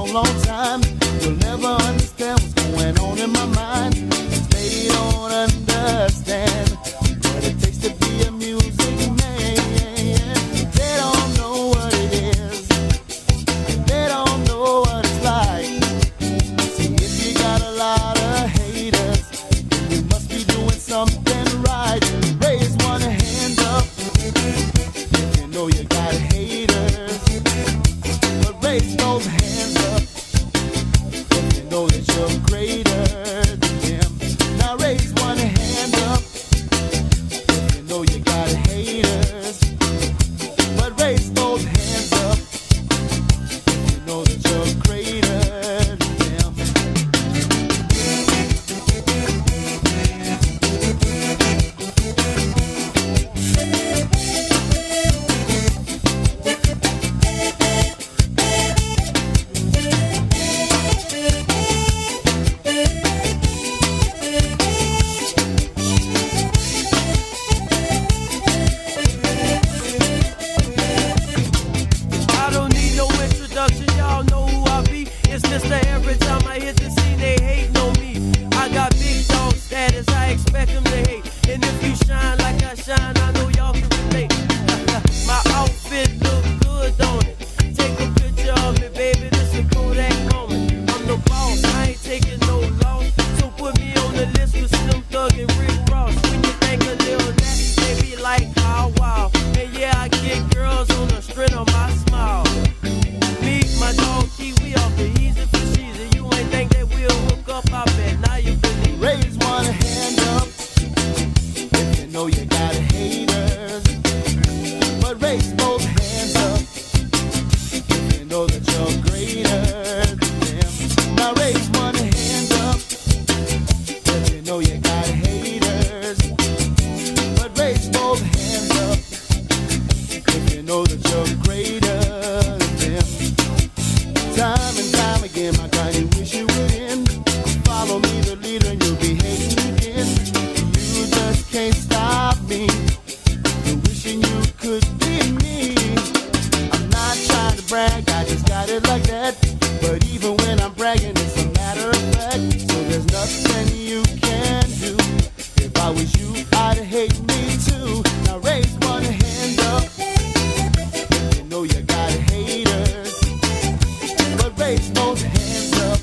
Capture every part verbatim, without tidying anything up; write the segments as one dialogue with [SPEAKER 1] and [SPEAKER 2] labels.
[SPEAKER 1] long, long time. You'll never understand what's going on in my mind. Cause they don't understand what it takes to be a music man. They don't know what it is. They don't know what it's like. See, if you got a lot of haters, then you must be doing something right. Raise one hand up if you know you got haters. But raise those hands up if you know that you're greater than them. Now raise one hand up if you know you got haters. But raise those hands up if you know that you're greater than them.
[SPEAKER 2] I don't need no introduction, y'all know who I be. It's Mister Every time I hit the scene, they hating on me. I got big dog status, I expect them to hate. And if you shine like I shine, I know y'all can relate. My outfit look good, don't it? Take a picture of me, baby, this a Kodak moment. I'm the boss, I ain't taking no loss. So put me on the list with Slim Thug and Rick Ross. When you think a little nasty, they be like, how wow. And yeah, I get girls on the strength of my smile. Me, my dog Kiwi off the easy for cheesy. You ain't think that we'll hook up, I bet now you believe.
[SPEAKER 1] Raise one hand up if you know you got haters. But raise both hands up if you know that you're greater than them. Now raise one hand up if you know you got haters. But raise both hands up if you know that you're greater than them. Time and time again, my tiny wish you would end. Follow me, the leader, and you'll be hating again. You just can't stop me. You're wishing you could be me. I'm not trying to brag, I just got it like that. But even when I'm bragging, it's a matter of fact. So there's nothing you can do. If I was you, I'd hate me too. Now raise one hand up if you know you got haters. But raise both hands up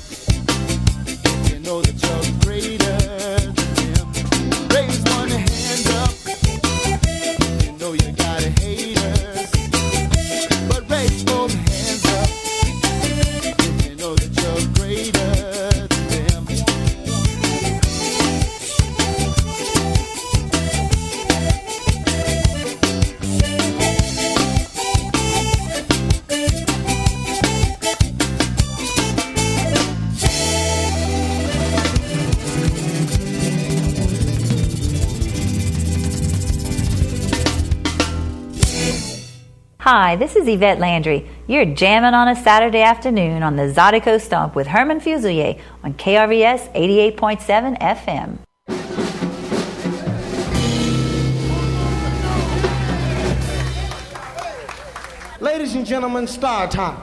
[SPEAKER 1] if you know that you're greater than them. Raise one hand up if you know you got haters. But raise both hands up if you know that you're greater than them.
[SPEAKER 3] Hi, this is Yvette Landry. You're jamming on a Saturday afternoon on the Zydeco Stomp with Herman Fusilier on K R V S eighty-eight point seven F M.
[SPEAKER 4] Ladies and gentlemen, star time.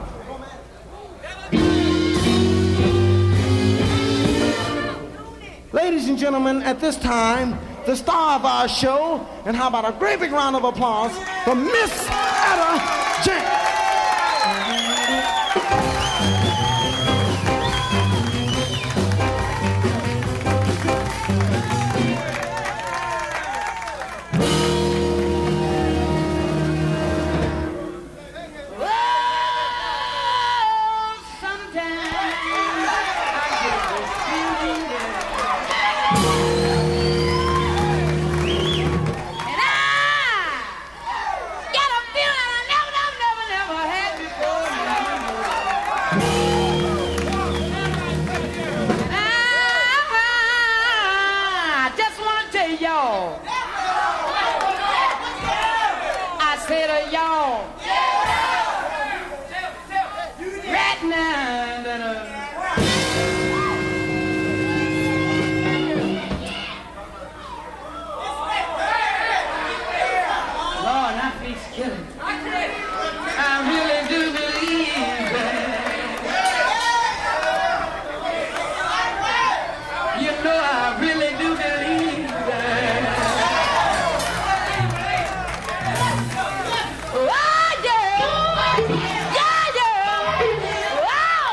[SPEAKER 4] Ladies and gentlemen, at this time, the star of our show, and how about a great big round of applause for Miss Etta James.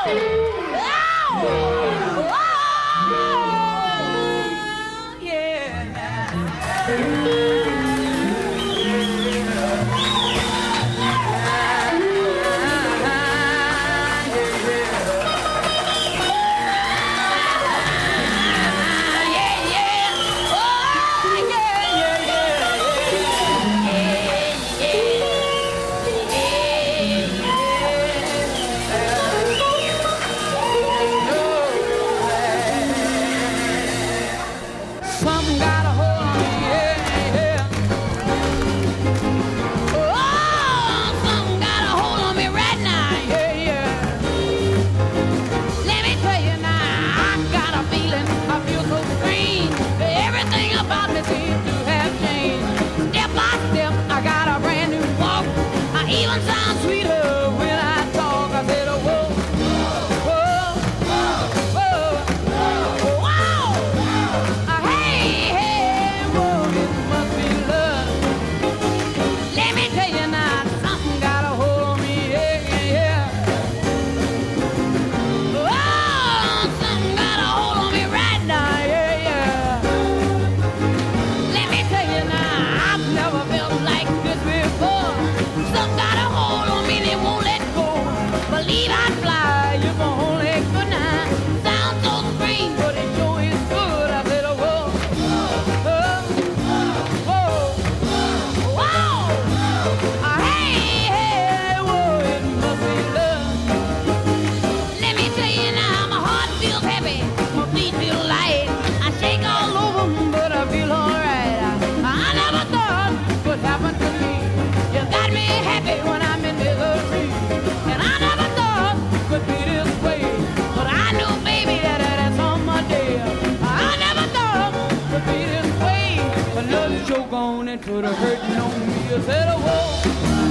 [SPEAKER 5] Put a hurting on me. I said, oh, whoa,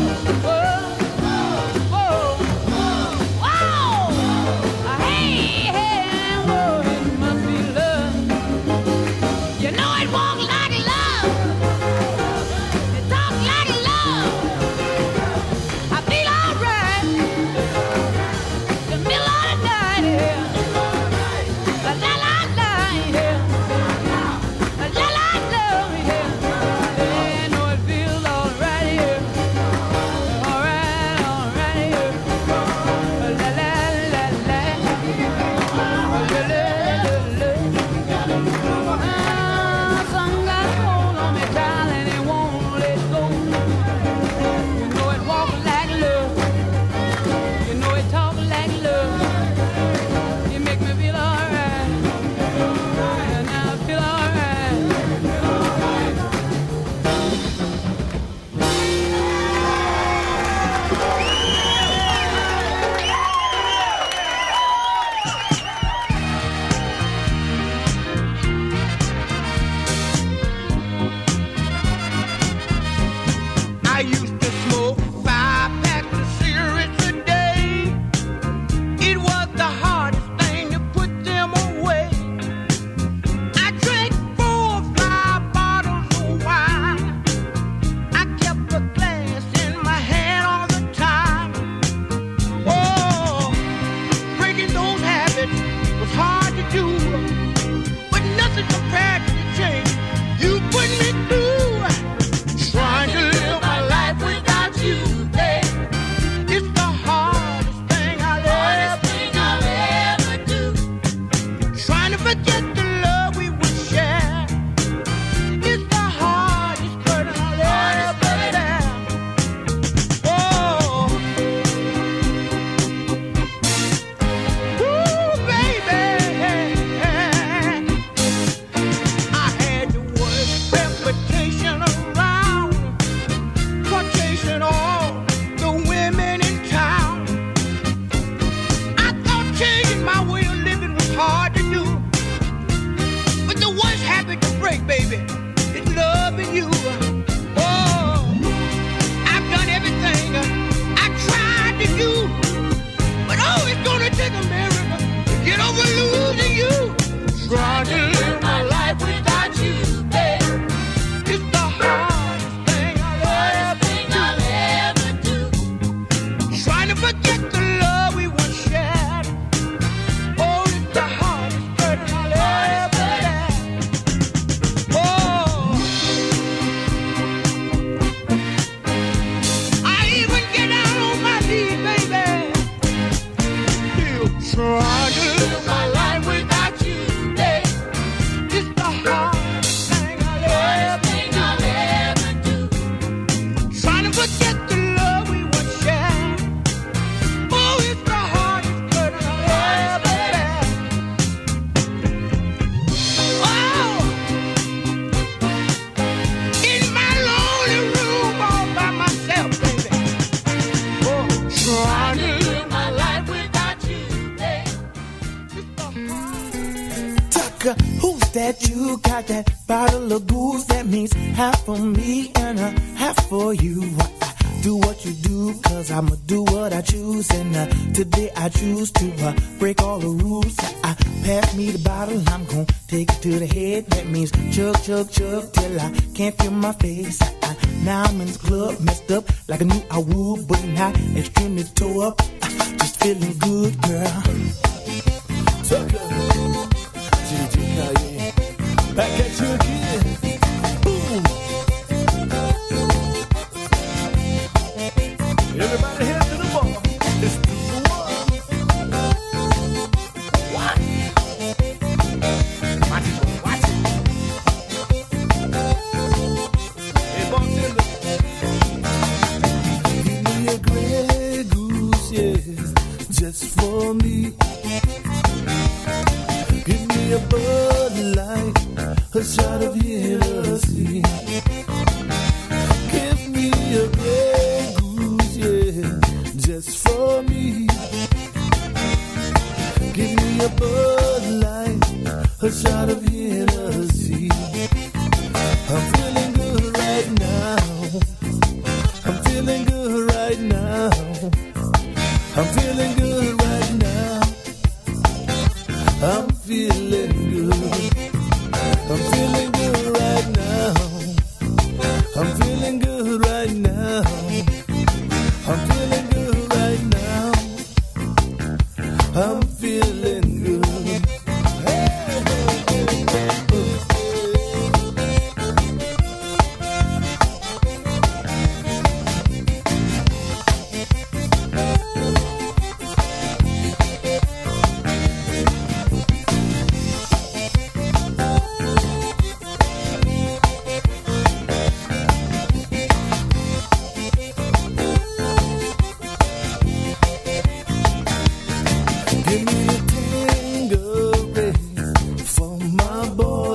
[SPEAKER 5] whoa, whoa, whoa, hey, hey, whoa, it must be love. You know it walks like love. It talks like love. I feel all right. The middle of the night here. La la la la here. La la la here.
[SPEAKER 1] uh, who's that you got that bottle of goose? That means half for me and a half for you. I do what you do, cause I'ma do what I choose. And uh, today I choose to uh, break all the rules. Uh, pass me the bottle, I'm gon' take it to the head. That means chug, chug, chug till I can't feel my face. Uh, now I'm in the club, messed up like I knew I would, but not extremely tore up. Uh, just feeling good, girl. Tucker, J J Kanye, back at you again. Boom. Everybody head to the bar. It's two to one. What? Watch it, watch it. Hey, bartender. Give me a Grey Goose, yeah, just for me. Give me a Bud Light, a shot of Hennessy. Give me a Grey Goose, yeah, just for me. Give me a Bud Light, a shot of Hennessy. I'm feeling good right now. I'm feeling good right now. I'm feeling good right now. I'm feeling good. I'm feeling good right now. I'm feeling good right now. I'm feeling good right now. I'm feeling good. Hey, give me a Tanqueray for my boy.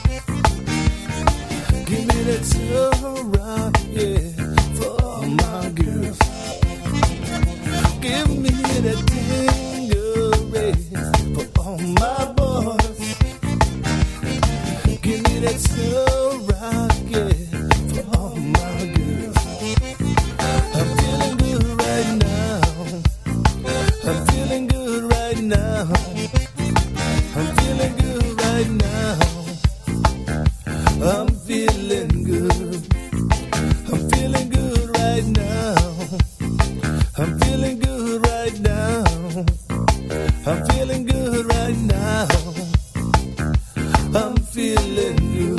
[SPEAKER 1] Give me that Ciroc, yeah, for all my girls. Give me that Tanqueray for all my boys. Give me that Ciroc, yeah, for all my girls. I'm feeling good right now. I'm feeling good right now. I'm feeling good right now. I'm feeling good. I'm feeling good right now. I'm feeling good right now. I'm feeling good right now. I'm feeling good.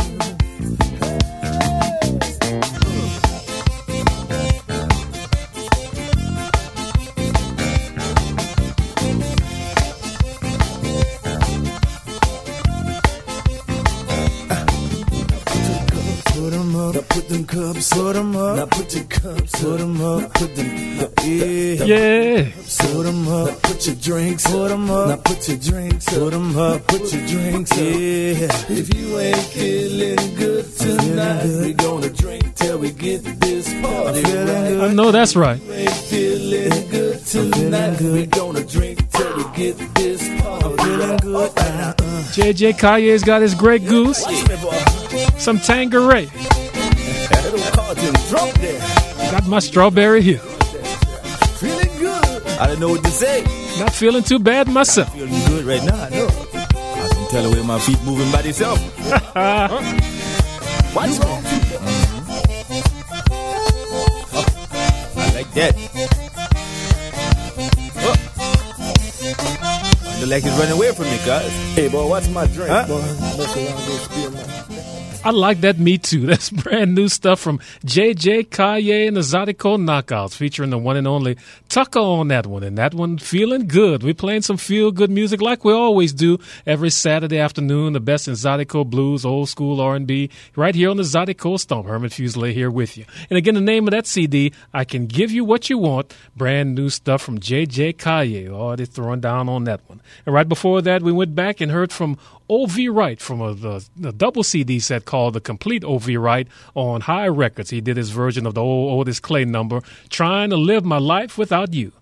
[SPEAKER 1] Put 'em up, now put them cups, put 'em up, now put your cups, put 'em up, now put them, yeah,
[SPEAKER 6] Yeah.
[SPEAKER 1] put 'em up, now put your drinks, put 'em up, now put your drinks, put 'em up, put your drinks, yeah. If you ain't feeling good tonight, we gonna drink till we get this party right.
[SPEAKER 6] I know that's right.
[SPEAKER 1] If you ain't feeling good tonight, we gonna drink till we get this party feeling good. Uh,
[SPEAKER 6] J J Kanye's got his Grey Goose, some Tanqueray.
[SPEAKER 1] Little Carlton drunk there.
[SPEAKER 6] Got my Strawberry Hill.
[SPEAKER 1] Feeling good. I don't know what to say.
[SPEAKER 6] Not feeling too bad myself.
[SPEAKER 1] Feeling good right now, I know. I can tell the way my feet moving by themselves. Huh? Watch me. Oh, I like that. Oh. I feel like he's running away from me, guys. Hey, boy, what's my drink, huh? Boy, mess around, go spill my...
[SPEAKER 6] I like that Me Too. That's brand new stuff from J J Kanye and the Zydeco Knockouts, featuring the one and only Tucker on that one. And that one, feeling good. We're playing some feel-good music like we always do every Saturday afternoon. The best in Zydeco blues, old school R and B, right here on the Zydeco Stomp. Herman Fuselier here with you. And again, the name of that C D, I Can Give You What You Want. Brand new stuff from J J Kanye. Oh, they're throwing down on that one. And right before that, we went back and heard from O V Wright from a, a, a double C D set called The Complete O V Wright on High Records. He did his version of the old Otis Clay number, Trying to Live My Life Without You.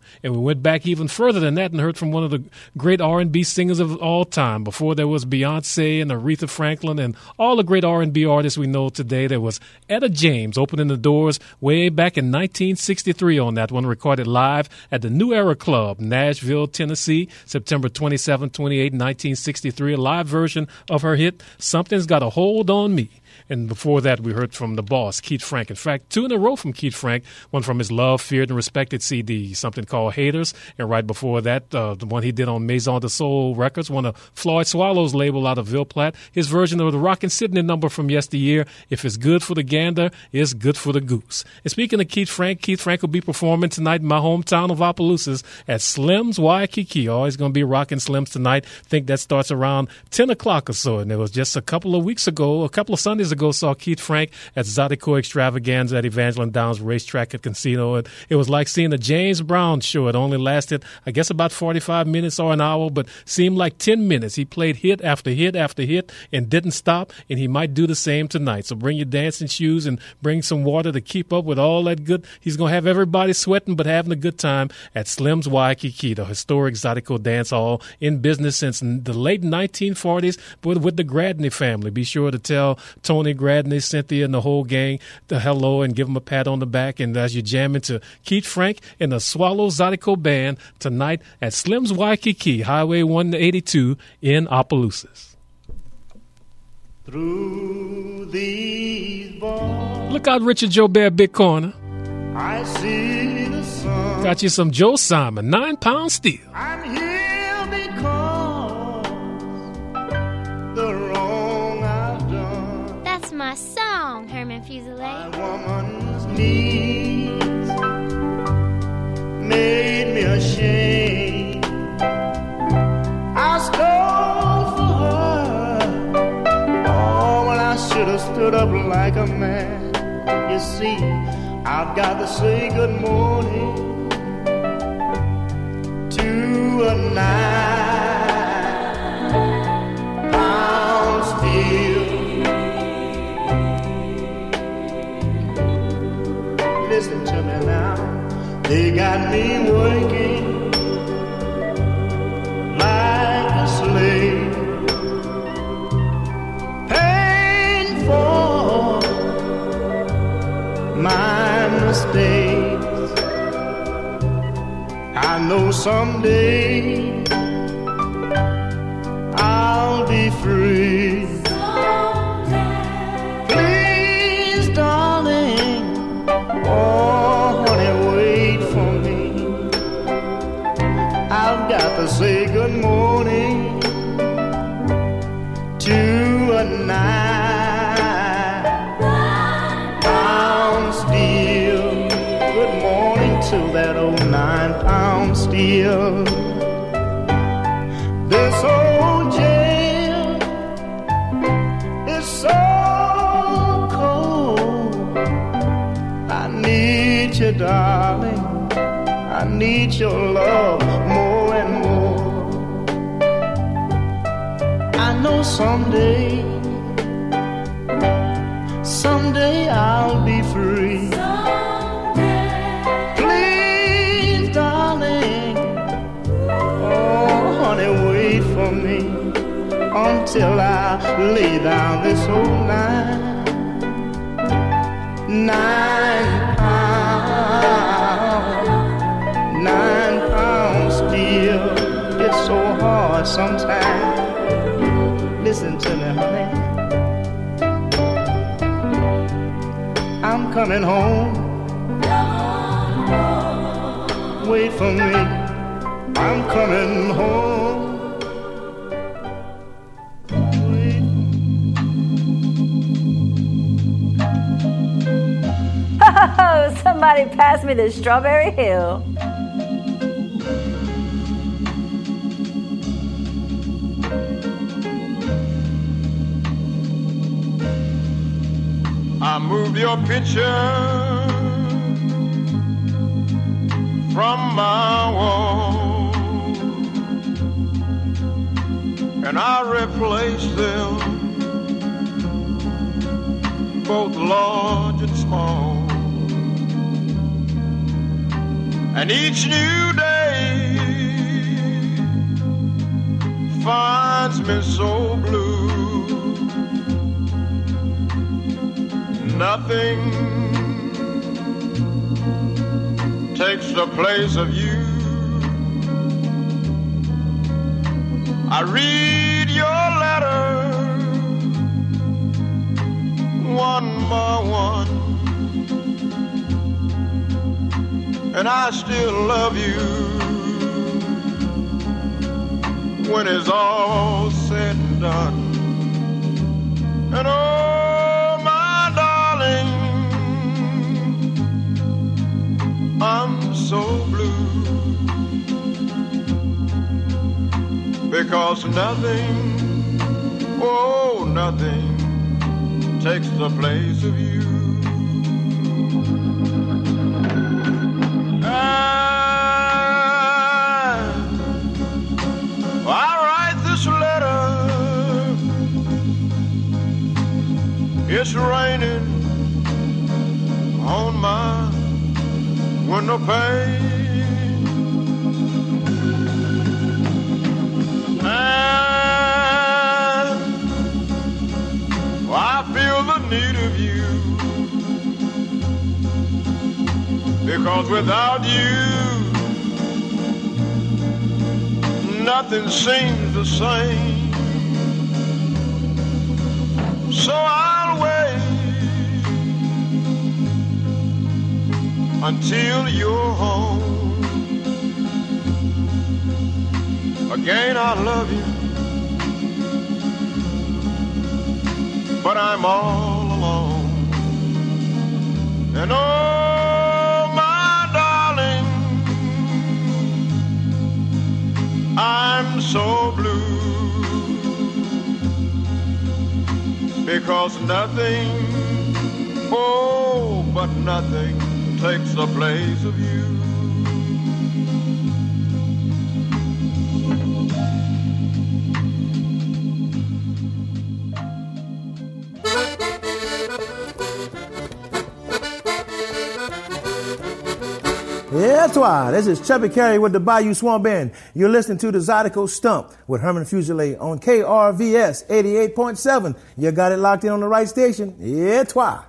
[SPEAKER 6] And we went back even further than that and heard from one of the great R and B singers of all time. Before there was Beyonce and Aretha Franklin and all the great R and B artists we know today, there was Etta James opening the doors way back in nineteen sixty-three on that one, recorded live at the New Era Club, Nashville, Tennessee, September twenty-seventh, twenty-eighth, nineteen sixty-three, a live version of her hit, Something's Got a Hold on Me. And before that, we heard from the boss, Keith Frank. In fact, two in a row from Keith Frank, one from his Love, Feared, and Respected C D, something called Haters. And right before that, uh, the one he did on Maison de Soul Records, one of Floyd Swallow's label out of Ville Platte, his version of the Rockin' Sydney number from yesteryear, If It's Good for the Gander, It's Good for the Goose. And speaking of Keith Frank, Keith Frank will be performing tonight in my hometown of Opelousas at Slim's Waikiki. Always going to be rocking Slim's tonight. I think that starts around ten o'clock or so. And it was just a couple of weeks ago, a couple of Sundays ago, saw Keith Frank at Zydeco Extravaganza at Evangeline Downs Racetrack and Casino. It, it was like seeing a James Brown show. It only lasted, I guess, about forty-five minutes or an hour, but seemed like ten minutes. He played hit after hit after hit and didn't stop, and he might do the same tonight. So bring your dancing shoes and bring some water to keep up with all that good. He's going to have everybody sweating but having a good time at Slim's Waikiki, the historic Zydeco dance hall in business since the late nineteen forties with, with the Gradney family. Be sure to tell Tony Gradney, Cynthia, and the whole gang the hello and give them a pat on the back. And as you jam into Keith Frank and the Swallow Zydeco Band tonight at Slim's Waikiki, Highway one eighty-two in Opelousas.
[SPEAKER 4] Through these bars,
[SPEAKER 6] Look out, Richard Jobert, Big Corner.
[SPEAKER 4] I see the sun.
[SPEAKER 6] Got you some Joe Simon, Nine Pound Steel.
[SPEAKER 4] I'm here because the wrong I've done.
[SPEAKER 7] That's my song, Herman
[SPEAKER 4] My
[SPEAKER 7] Fuselier.
[SPEAKER 4] woman's needs made me ashamed. I stole for her. Oh, when I should have stood up like a man. You see, I've got to say good morning to a nine pound steel. Listen to me now, they got me working like a slave, paying for my mistakes. I know someday I'll be free. Please, darling, oh, honey, wait for me. I've got to say good morning to a nine pound steel. Good morning to that old nine pound steel. This old jail is so cold. I need you, darling. I need your love more and more. I know someday, someday I'll be free. Please, darling, oh, honey, wait for me until I lay down this old nine, nine pound, nine pound steel. It's so hard sometimes. Listen to me, honey. I'm coming home. Wait for me. I'm coming home. Wait.
[SPEAKER 3] Oh, somebody pass me the Strawberry Hill.
[SPEAKER 8] I moved your picture from my wall, and I replaced them, both large and small. and each new day finds me so blue. Nothing takes the place of you. I read your letter one by one, and I still love you when it's all said and done. And oh, my darling, I'm so blue, because nothing, oh, nothing takes the place of you. And I write this letter, it's raining on my window pane. And I feel the need of you, because without you nothing seems the same. So I'll wait until you're home. Again I love you, but I'm all alone. And oh, my darling, I'm so blue, because nothing, oh, but nothing takes the place of you.
[SPEAKER 9] Yeah, that's why. This is Chubby Carey with the Bayou Swamp Band. You're listening to the Zydeco Stump with Herman Fusilier on K R V S eighty-eight point seven. You got it locked in on the right station. Yeah, twa.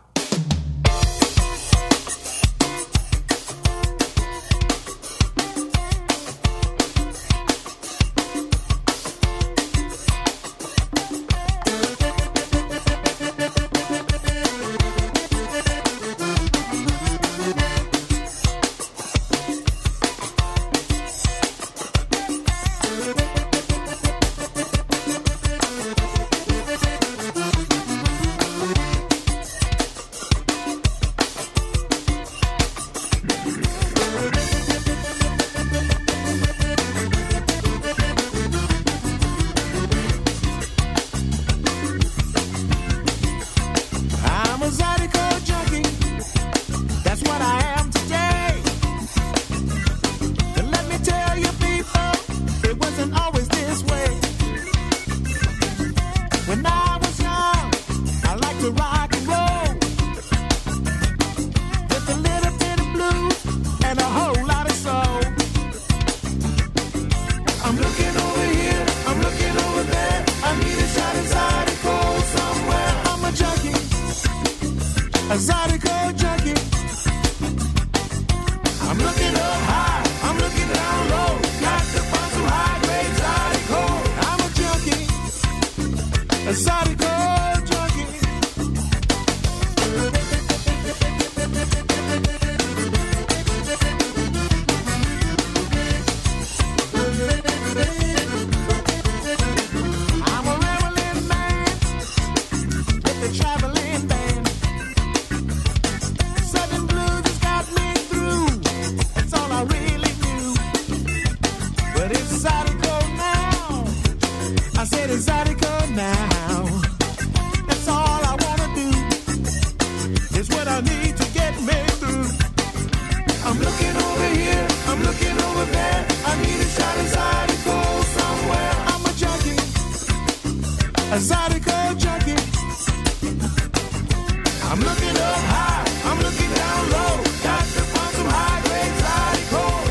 [SPEAKER 1] I'm looking up high, I'm looking down low. Got to find some high grade Zydeco.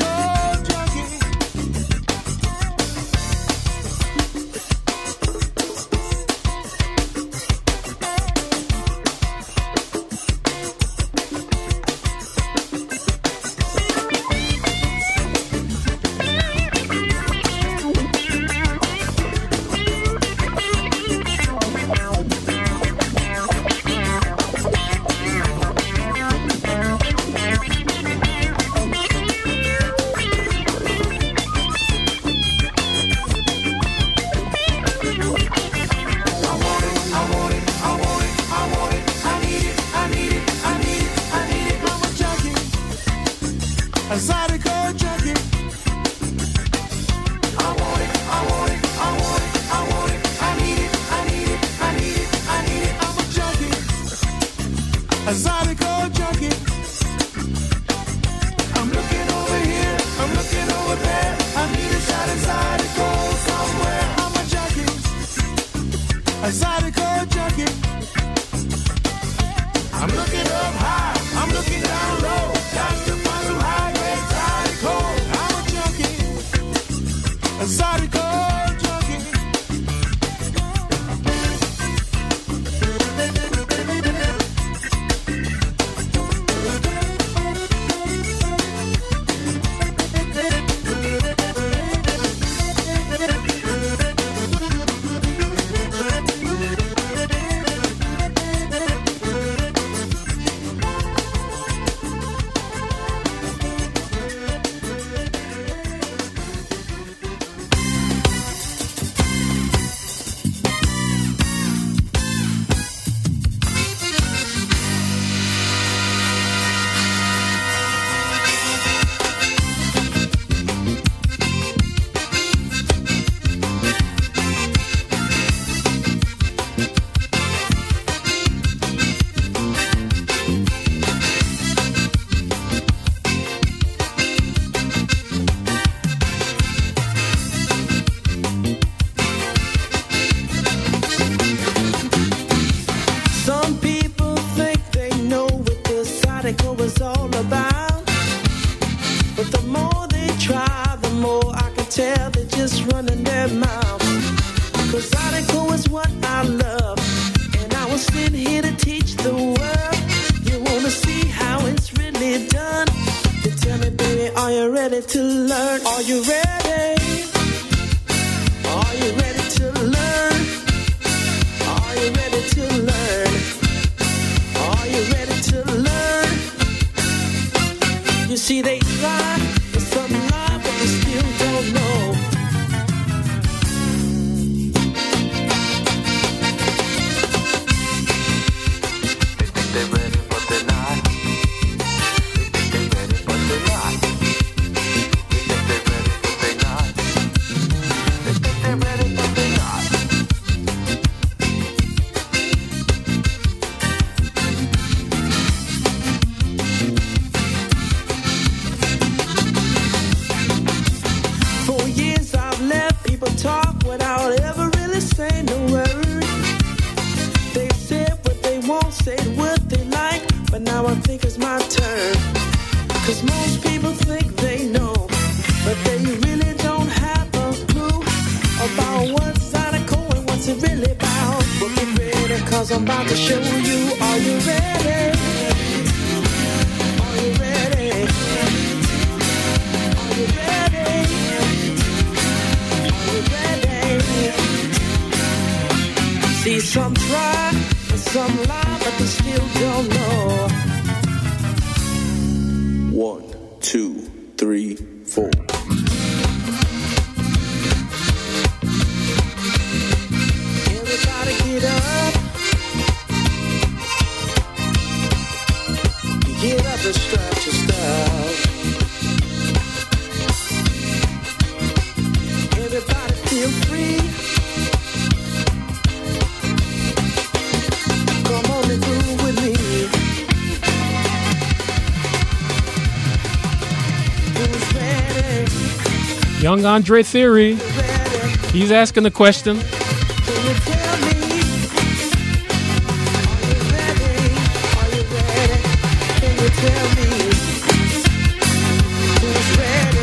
[SPEAKER 1] Zydeco junkie. A Zydeco junkie. I want it, I want it, I want it, I want it. I need it, I need it, I need it, I need it. I'm a junkie. A Zydeco junkie. I'm looking over here, I'm looking over there. I need a shot of Zydeco somewhere. I'm a junkie. A Zydeco junkie. I'm looking up high, I'm looking down low. Got to find some high grade Zydeco. I'm a junkie, a Zydeco junkie. Some people think they know what the Zydeco is all about. But the more they try, the more I can tell they're just running their mouth. Cause Zydeco is what I love, and I was sitting here to teach the world. You wanna see how it's really done? Then tell me, baby, are you ready to learn? Are you ready? Are you ready to learn? Are you ready to learn? Are you ready to learn? You see, they try for some love, but they still don't know.
[SPEAKER 10] They think they're ready, but they're not. They think they're ready, but they're not. They think they're ready, but they're not. They think they're ready, but they're not.
[SPEAKER 1] For years I've let people talk without ever really saying a word. They said what they won't, say what they like, but now I think it's my turn. Cause most people think they know, but they really don't have a clue about what's Zydeco and what's it really about. But get ready, cause I'm about to show you. Are you ready? Are you ready? Are you ready? Are you ready? See, some try and some lie, but they still don't know.
[SPEAKER 11] One, two, three, four.
[SPEAKER 1] Everybody get up. Get up and stretch your stuff. Everybody feel free. Come on and groove with me. Who's ready?
[SPEAKER 6] Young Andre Theory. He's asking the question.
[SPEAKER 1] Can you tell me? Are you ready? Are you ready? Can you tell me? Who's ready?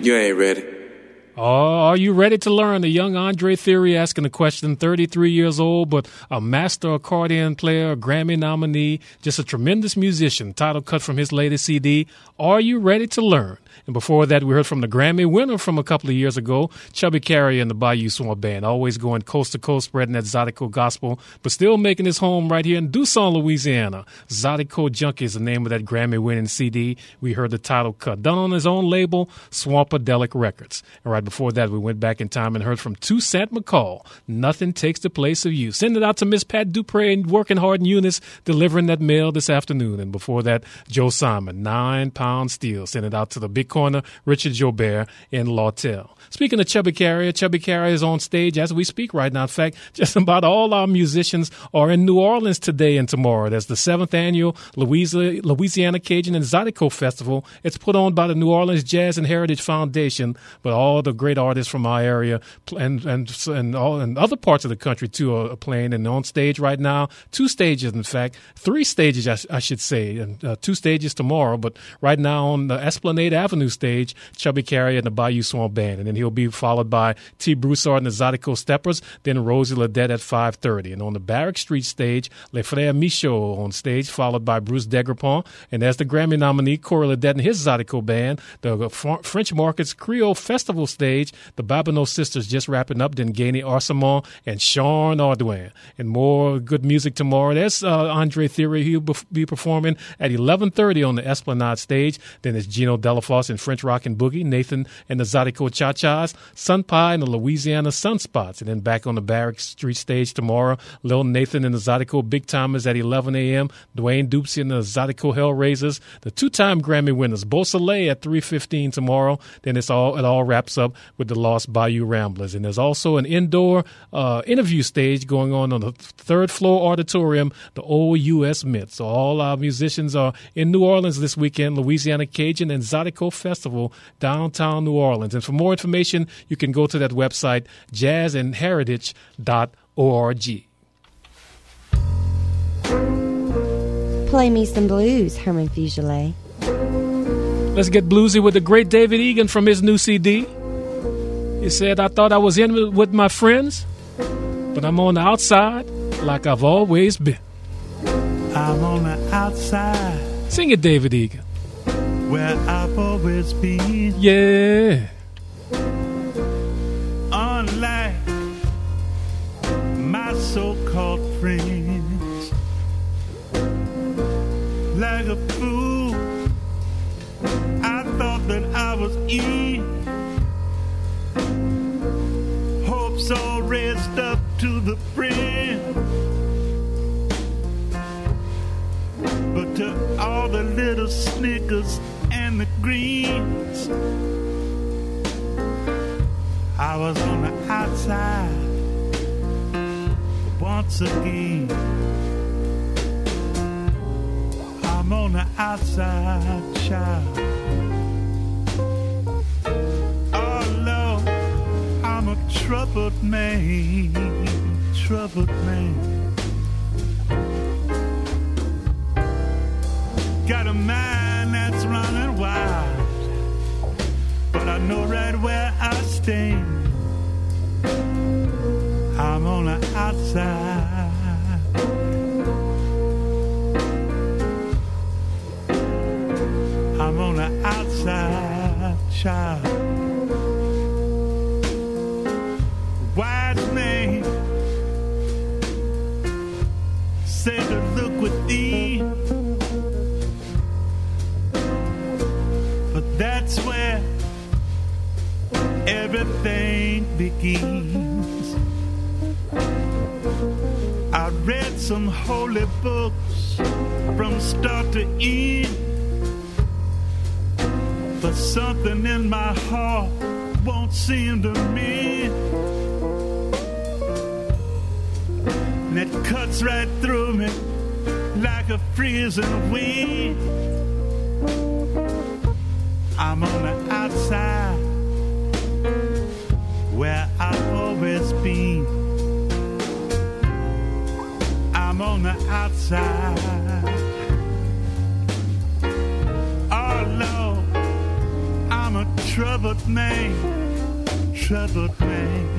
[SPEAKER 11] You ain't ready.
[SPEAKER 6] Oh, are you ready to learn? The young Andre Theory asking the question, thirty-three years old, but a master accordion player, a Grammy nominee, just a tremendous musician. Title cut from his latest C D, Are You Ready to Learn? And before that, we heard from the Grammy winner from a couple of years ago, Chubby Carrier and the Bayou Swamp Band, always going coast to coast, spreading that Zydeco gospel, but still making his home right here in Dusson, Louisiana. Zydeco Junkie is the name of that Grammy-winning C D. We heard the title cut, done on his own label, Swampadelic Records. And right before that, we went back in time and heard from Toussaint McCall, Nothing Takes the Place of You. Send it out to Miss Pat Dupre and working hard in Eunice, delivering that mail this afternoon. And before that, Joe Simon, Nine Pound Steel. Send it out to the Big Corner, Richard Jobert in Lawtell. Speaking of Chubby Carrier, Chubby Carrier is on stage as we speak right now. In fact, just about all our musicians are in New Orleans today and tomorrow. There's the seventh annual Louisiana, Louisiana Cajun and Zydeco Festival. It's put on by the New Orleans Jazz and Heritage Foundation, but all the great artists from our area and and and all and other parts of the country too are playing and on stage right now. Two stages, in fact, three stages, I, I should say, and uh, two stages tomorrow. But right now on the Esplanade Avenue stage, Chubby Carrier and the Bayou Swamp Band, and then he'll be followed by T. Broussard and the Zydeco Steppers, then Rosie Ledette at five thirty. And on the Barrack Street stage, Les Frères Michaud on stage, followed by Bruce Degrapont. And as the Grammy nominee, Corey Ledette and his Zydeco Band, the French Market's Creole Festival stage, the Babineau Sisters just wrapping up, then Gainey Arsamon and Sean Ardouin. And more good music tomorrow. There's uh, Andre Theory. He'll be performing at eleven thirty on the Esplanade stage. Then it's Gino Delafosse and French Rock and Boogie, Nathan and the Zydeco Cha-Chas, Sun Pie and the Louisiana Sunspots. And then back on the Barrack Street stage tomorrow, Lil Nathan and the Zydeco Big Timers at eleven a.m., Dwayne Dupsy and the Zydeco Hellraisers, the two-time Grammy winners, Beau Soleil at three fifteen tomorrow. Then it's all it all wraps up with the Lost Bayou Ramblers. And there's also an indoor uh, interview stage going on on the third floor auditorium, the old U S Mint. So all our musicians are in New Orleans this weekend, Louisiana Cajun and Zydeco Festival, downtown New Orleans. And for more information, you can go to that website, jazz and heritage dot org.
[SPEAKER 12] Play me some blues, Herman Fugele.
[SPEAKER 6] Let's get bluesy with the great David Egan from his new C D. He said, I thought I was in with my friends, but I'm on the outside like I've always been.
[SPEAKER 13] I'm on the outside.
[SPEAKER 6] Sing it, David Egan.
[SPEAKER 13] Where I've always been.
[SPEAKER 6] Yeah.
[SPEAKER 13] Unlike my so-called friends, like a fool, I thought that I was in. Hopes all raised up to the brim, but to all the little Snickers and the greens, I was on the outside once again. I'm on the outside, child. Oh Lord, I'm a troubled man, troubled man. Got a mind that's running wild, but I know right where I stand. I'm on the outside. I'm on the outside, child. Wise man said to look within, but that's where everything begins. I read some holy books from start to end, but something in my heart won't seem to mend. And it cuts right through me like a freezing wind. I'm on the outside where I've always been. I'm on the outside. Oh Lord, I'm a troubled man, troubled man.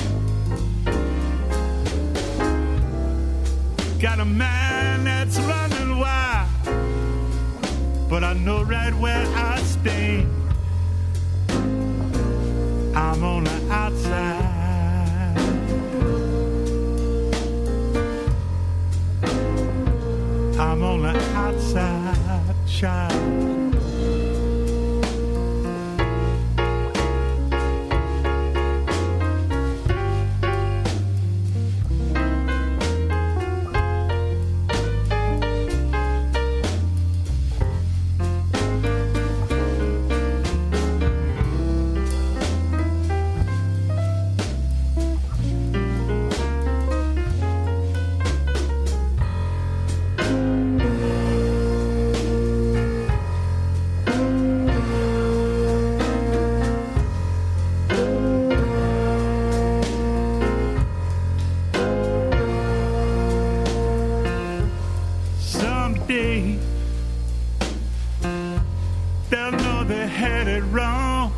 [SPEAKER 13] Got a mind that's running wild, but I know right where I stand. I'm on the outside. I'm on the outside, child. They'll know they had it wrong,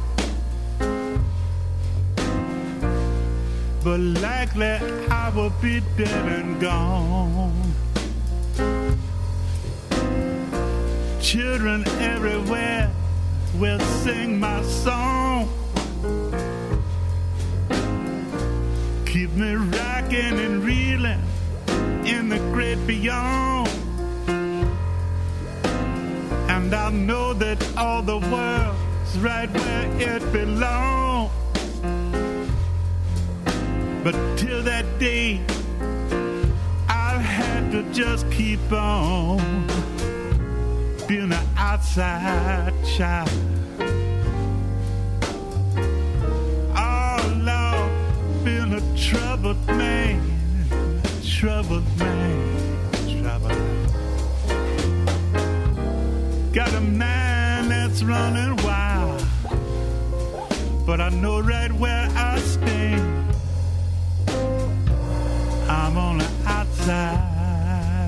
[SPEAKER 13] but likely I will be dead and gone. Children everywhere will sing my song, keep me rocking and reeling in the great beyond. And I know that all the world's right where it belongs. But till that day, I'll have to just keep on being an outside child. Oh Lord, being a troubled man, troubled man, troubled man. Got a mind that's running wild, but I know right where I stand. I'm on the outside.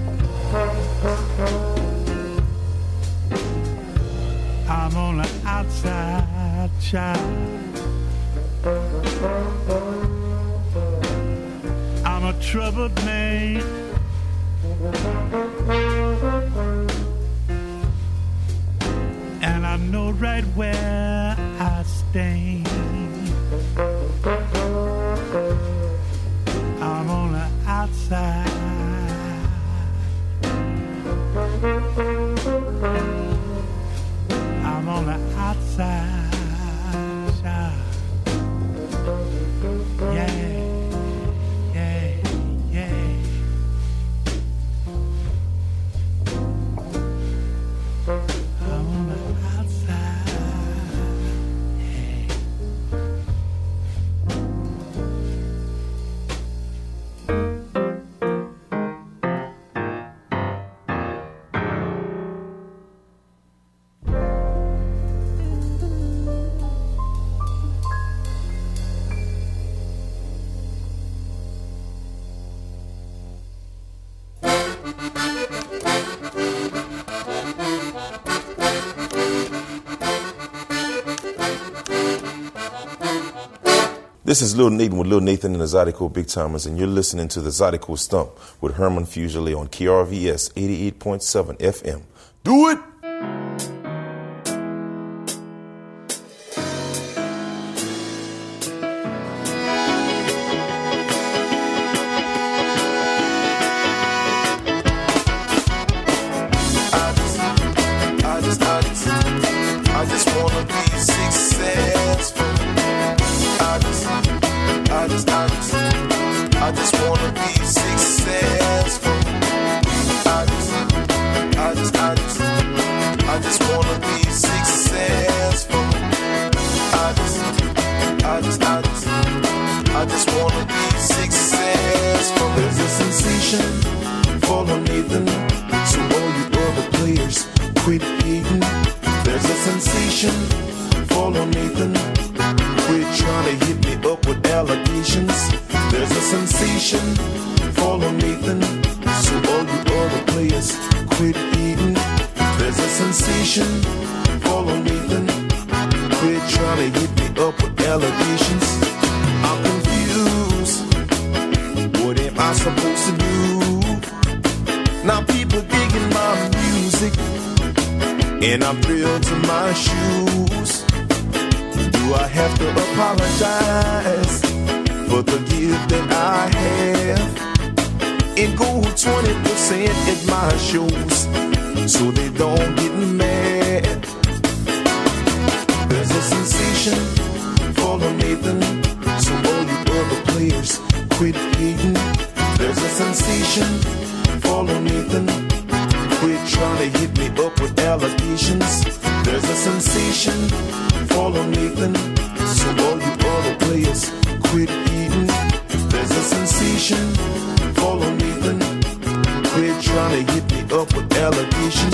[SPEAKER 13] I'm on the outside, child. I'm a troubled man. And I know right where I stand. I'm on the outside. I'm on the outside. Yeah, yeah, yeah. I'm on the
[SPEAKER 14] This is Lil Nathan with Lil Nathan and the Zydeco Big Timers, and you're listening to the Zydeco Stump with Herman Fusilier on K R V S eighty-eight point seven F M. Do it!
[SPEAKER 15] Follow Nathan, quit
[SPEAKER 1] allegations. I'm confused. What am I supposed to do? Now people digging my music, and I'm thrilled to my shoes. Do I have to apologize for the gift that I have? And go twenty percent at my shows so they don't get mad. There's a sensation for Nathan, so all you other players quit hating. There's a sensation for Nathan, quit trying to hit me up with allegations. There's a sensation for Nathan, so all you other players quit hating. There's a sensation for Nathan, quit trying to hit me up with allegations.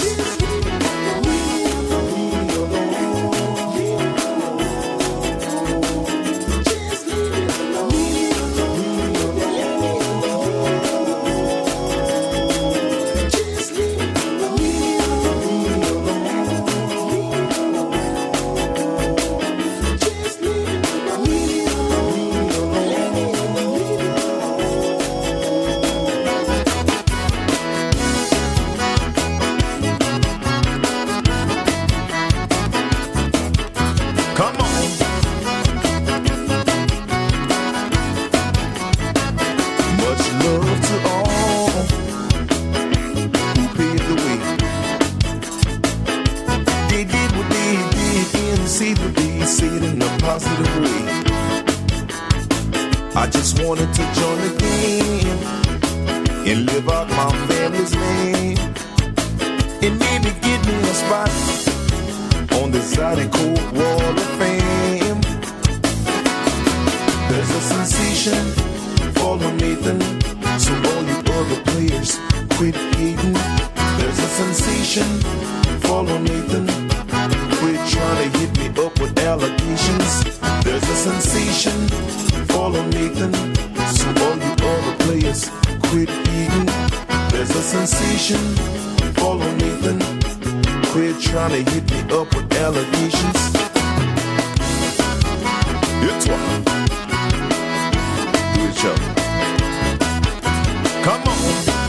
[SPEAKER 1] Wanted to join the game and live out my family's name, and maybe get me a spot on the Zydeco Wall of Fame. There's a sensation for Nathan, so all you other players quit hating. There's a sensation for Nathan, quit trying to hit me up with allegations. There's a sensation for Nathan, so all you other players quit eating. There's a sensation, follow Nathan, quit trying to hit me up with allegations. It's one. Do it, show. Come on.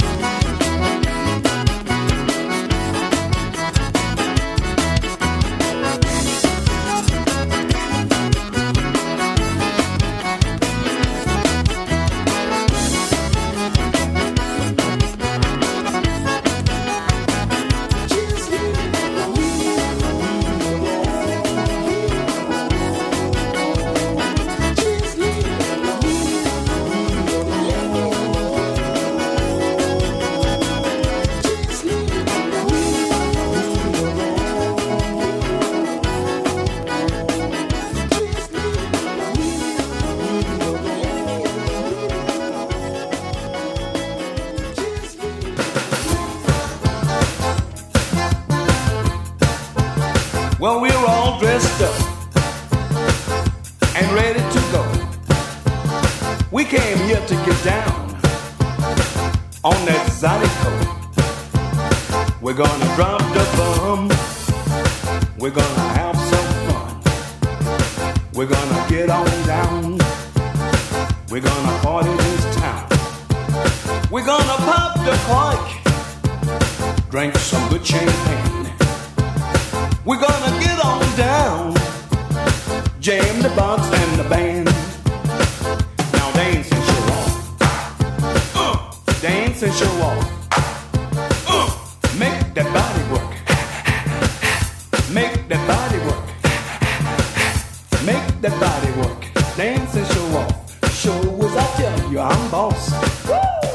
[SPEAKER 15] Well, we're all dressed up and ready to go. We came here to get down on that Zydeco. We're gonna drop the bomb. We're gonna have some fun. We're gonna get on down. We're gonna party this town. We're gonna pop the cork, drink some good champagne. We're gonna get on down, jam the box and the band. Now dance and show off. Uh, dance and show off. Uh, make that body work. Make that body work. Make that body work. Dance and show off. Show as I tell you, I'm boss. Woo!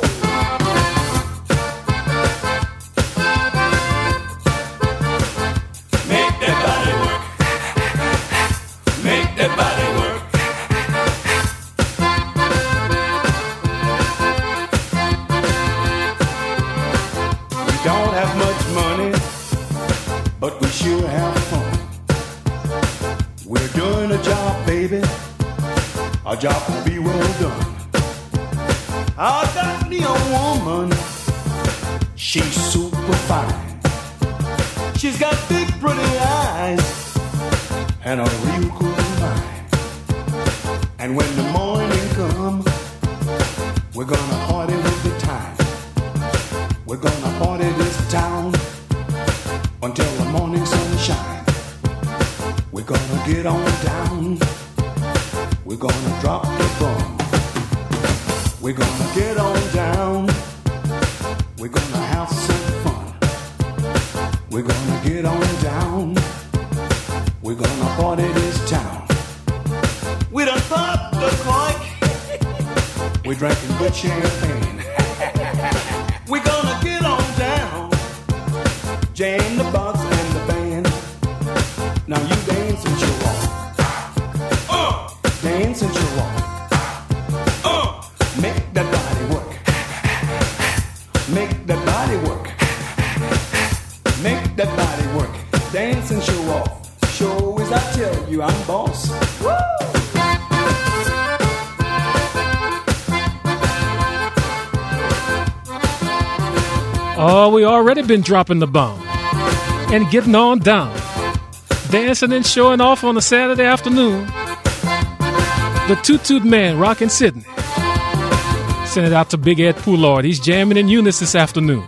[SPEAKER 15] Our job will be well done. I got me a woman, she's super fine. She's got big pretty eyes and a real cool mind. And when the morning comes, we're gonna party with the time. We're gonna party this town until the morning sun shines. We're gonna get on down. We're gonna drop the bomb. We're gonna get on down. We're gonna have some fun. We're gonna get on down. We're gonna party this town. We done popped the cork. We're drinking good champagne. We're gonna get on down. Jam the box and the band. Now you dance and show off. Uh, dance and show off. Uh, make that body work. Make that body work. Make that body work. Dance and show off. Show as I tell you I'm boss. Woo!
[SPEAKER 6] Oh, we already been dropping the bomb and getting on down, dancing and showing off on a Saturday afternoon. The Toot Toot Man, rockin' Sydney. Send it out to Big Ed Poulard. He's jamming in Eunice this afternoon.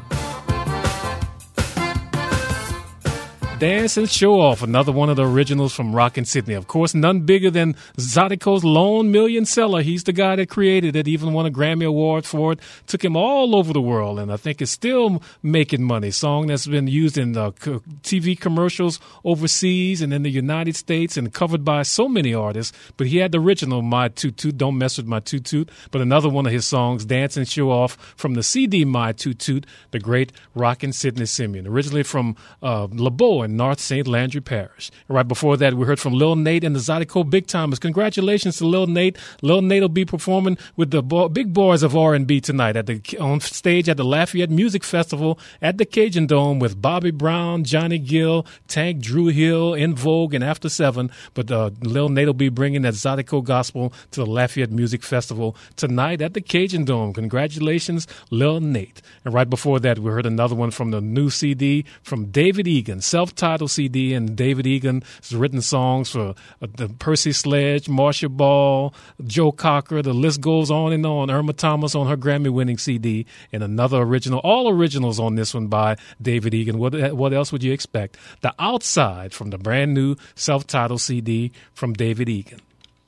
[SPEAKER 6] Dance and show off, another one of the originals from Rockin' Sydney. Of course, none bigger than Zydeco's lone million seller. He's the guy that created it, even won a Grammy Award for it. Took him all over the world, and I think it's still making money. Song that's been used in uh, T V commercials overseas and in the United States and covered by so many artists. But he had the original, My Toot Toot, Don't Mess With My Toot Toot. But another one of his songs, Dance and Show Off, from the C D My Toot Toot, the great Rockin' Sydney Simeon. Originally from uh, LeBeau in North Saint Landry Parish. And right before that, we heard from Lil Nate and the Zydeco Big Timers. Congratulations to Lil Nate. Lil Nate will be performing with the bo- big boys of R and B tonight at the on stage at the Lafayette Music Festival at the Cajun Dome with Bobby Brown, Johnny Gill, Tank, Drew Hill, In Vogue, and After Seven. But uh, Lil Nate will be bringing that Zydeco gospel to the Lafayette Music Festival tonight at the Cajun Dome. Congratulations, Lil Nate. And right before that, we heard another one from the new C D from David Egan, self-titled C D, and David Egan has written songs for uh, the Percy Sledge, Marcia Ball, Joe Cocker. The list goes on and on. Irma Thomas on her Grammy-winning C D, and another original, all originals on this one by David Egan. What, what else would you expect? The Outside from the brand new self-titled C D from David Egan.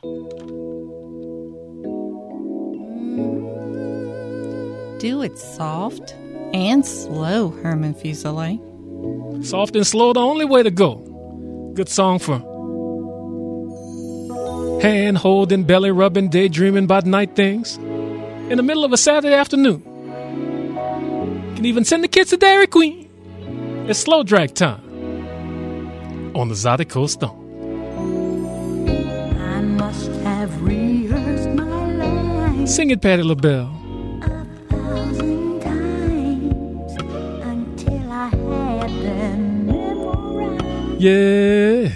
[SPEAKER 16] Do it soft and slow, Herman Fuselier.
[SPEAKER 6] Soft and slow, the only way to go. Good song for hand holding, belly rubbing, daydreaming about night things in the middle of a Saturday afternoon. Can even send the kids to Dairy Queen. It's slow drag time on the Zydeco Stomp.
[SPEAKER 17] I must have rehearsed my life.
[SPEAKER 6] Sing it, Patti LaBelle. Yeah.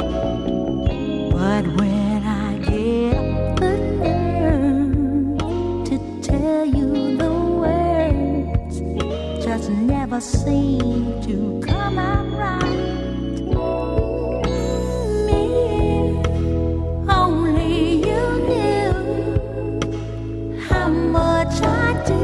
[SPEAKER 17] But when I get up the nerve to tell you the words, just never seem to come out right. Me, only you knew how much I do.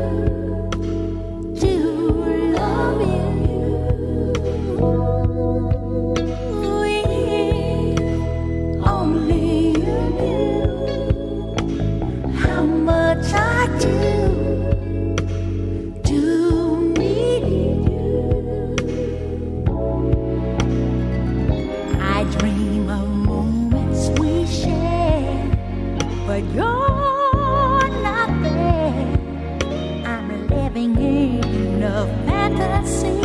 [SPEAKER 17] You're not there. I'm living in a fantasy.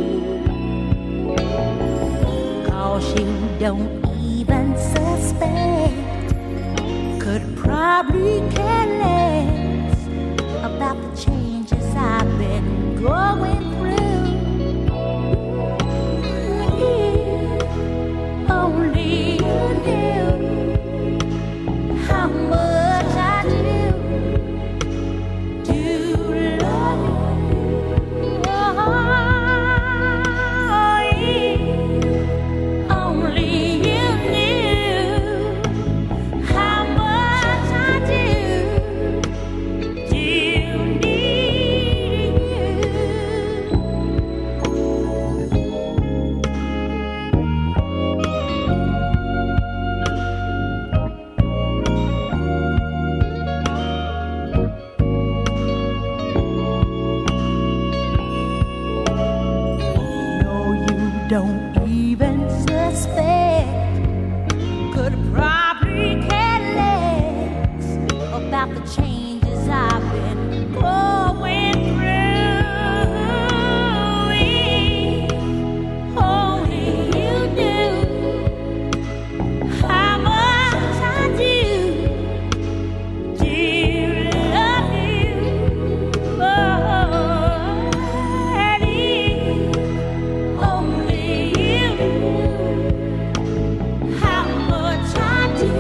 [SPEAKER 17] 'Cause you don't even suspect. Could probably care less about the changes I've been going through. If only you knew how much I do, do love you. Oh, if only you knew how much respect could probably care less about the changes I've been going through. Only you do how much I do. Do love you, buddy. Only you how much I do.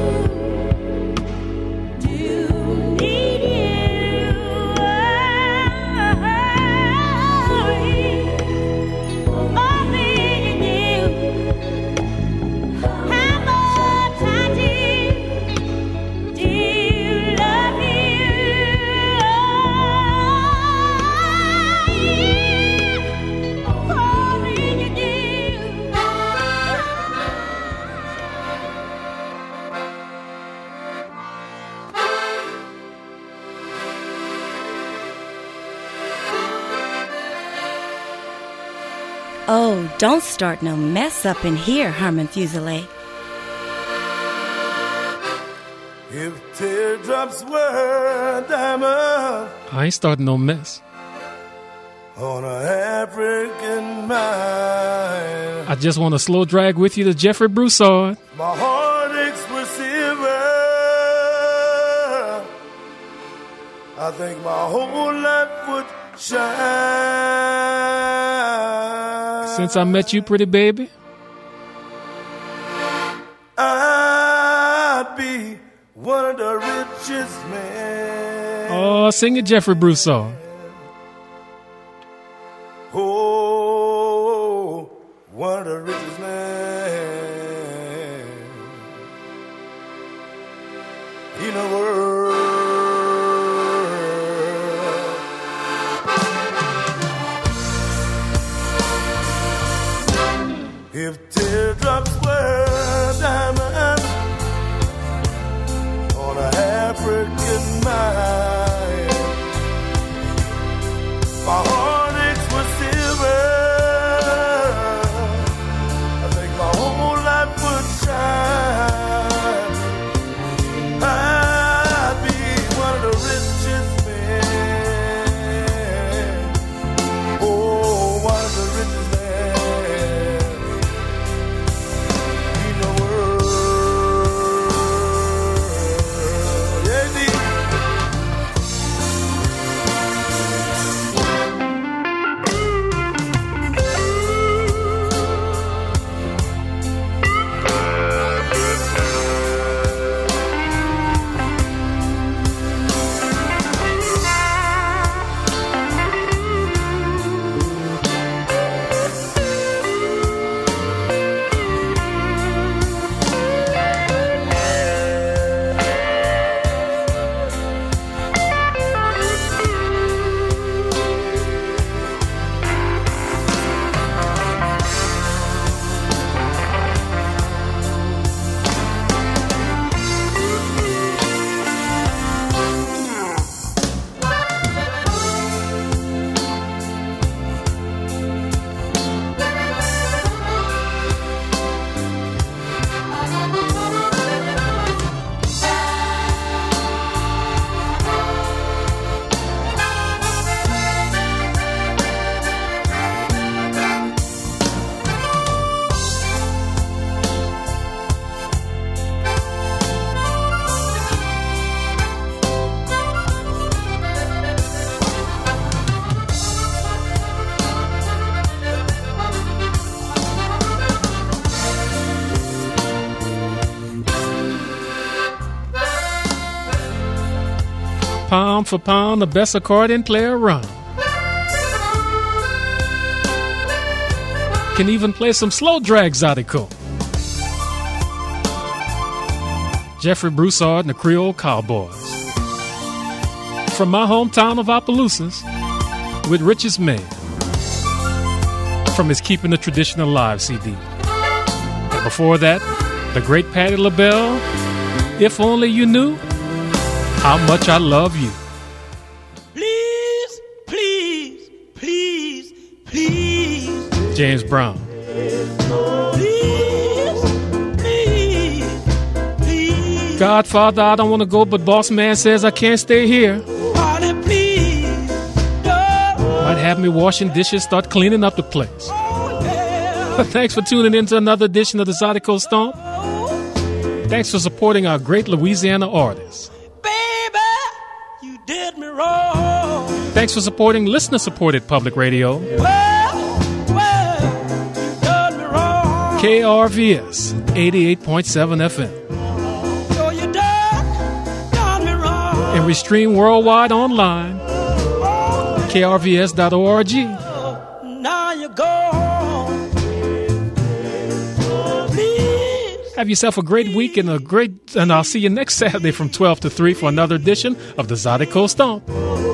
[SPEAKER 17] Do need you. Only you how much I do. Do love you. Only you do.
[SPEAKER 12] Oh, don't start no mess up in here, Herman Fuselier.
[SPEAKER 4] If teardrops were diamonds
[SPEAKER 6] I ain't starting no mess.
[SPEAKER 4] on an African mind,
[SPEAKER 6] I just want a slow drag with you to Jeffrey Broussard.
[SPEAKER 4] my heartaches were silver. I think my whole life would shine.
[SPEAKER 6] Since I met you, pretty baby,
[SPEAKER 4] I'd be one of the richest men.
[SPEAKER 6] oh, sing it, Jeffrey Broussard.
[SPEAKER 4] Oh, one of the richest men in the world. If teardrops were diamonds on an African mind, my heartaches were silver. I think my whole life would shine. I'd be one of the richest men. Oh, one of the richest men in the world. Yeah, indeed.
[SPEAKER 6] Pound for pound, the best accordion player around. Can even play some slow drag Zydeco. Jeffrey Broussard and the Creole Cowboys. From my hometown of Opelousas, with Richest Man. From his Keeping the Tradition Alive C D. And before that, the great Patti LaBelle, If Only You Knew How Much I Love You.
[SPEAKER 2] Please, please, please, please.
[SPEAKER 6] James Brown.
[SPEAKER 2] Please,
[SPEAKER 6] Godfather, I don't want to go, but boss man says I can't stay here.
[SPEAKER 2] Party, please,
[SPEAKER 6] Might have me washing dishes, start cleaning up the place. Thanks for tuning in to another edition of the Zydeco Stomp. Thanks for supporting our great Louisiana artists.
[SPEAKER 2] baby, you did me wrong.
[SPEAKER 6] Thanks for supporting listener-supported public radio.
[SPEAKER 2] Well, well, you done me wrong.
[SPEAKER 6] K R V S eighty-eight point seven F M.
[SPEAKER 2] So you done, done me wrong.
[SPEAKER 6] And we stream worldwide online. K R V S dot org.
[SPEAKER 2] Now you go home. Please.
[SPEAKER 6] Have yourself a great week and a great, and I'll see you next Saturday from twelve to three for another edition of the Zydeco Stomp.